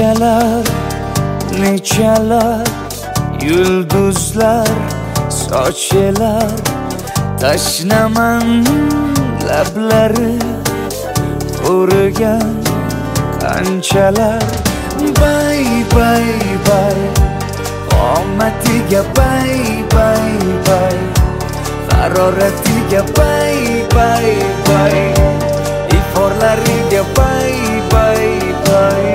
nechalar yulduzlar sochilar, tashnaman lablari qurigan qanchalar. Bay bay bay omatiga bay bay bay, haroratiga bay bay bay, iforlariga bay bay bay.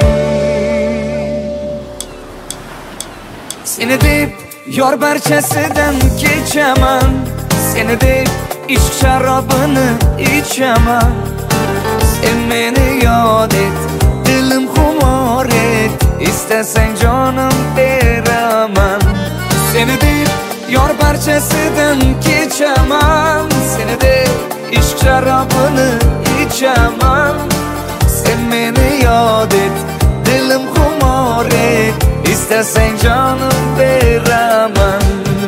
Seni deb yor barchasidan kechaman, seni deb ishq sharobini ichaman. Sen meni yod et, dilim xumor et, istasang jonim beraman. Seni deb yor barchasidan kechaman, seni deb ishq sharobini ichaman. Sen meni yod et, dilim xumor et, istasang jonim beraman.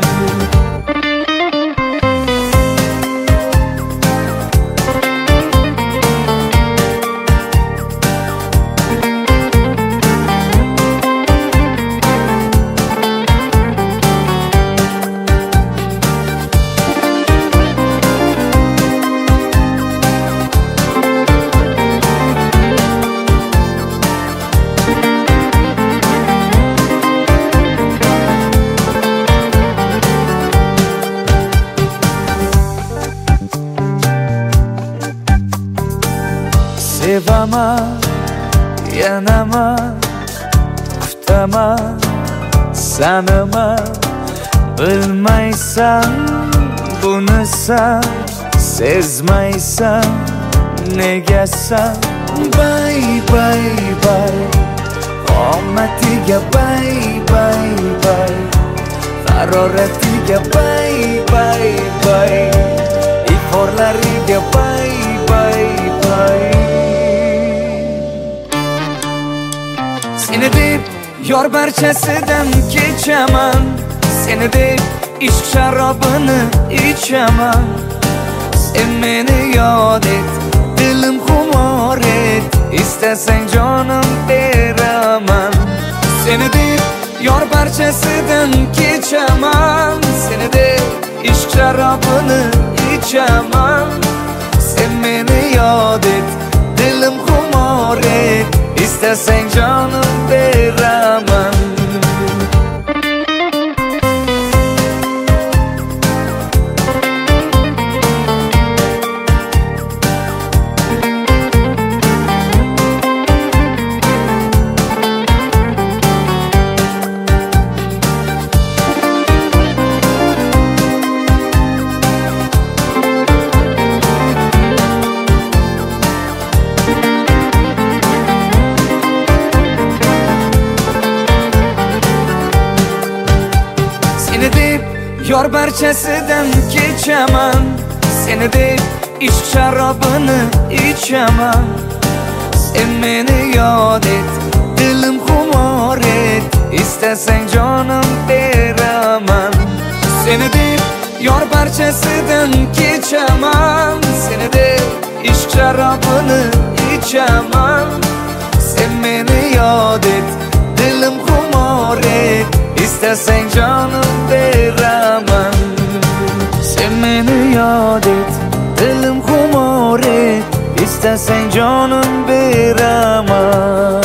Sevaman, yanaman, kutaman, sanaman. Bilmaysan buni san, sezmaysan negasan. Bay bay bay omatiga bay bay bay, haroratiga bay bay bay, iforlariga bay bay bay. Seni deb yor barchasidan kechaman, seni deb ishq sharobini ichaman. Sen meni yod et, dilim xumor et, istasang jonim beraman. Seni deb yor barchasidan kechaman, seni deb ishq sharobini ichaman. Sen meni yod et, dilim xumor et, istasang jonim beraman. Seni deb yor barchasidan kechaman, seni deb ishq sharobini ichaman. Sen meni yod et, dilim xumor et, istasang jonim beraman. Seni deb yor barchasidan kechaman, seni deb ishq sharobini ichaman. Sen meni yod et, dilim xumor et, istasang jonim beraman. Sen meni yod et, dilim xumor et, istasang jonim beraman.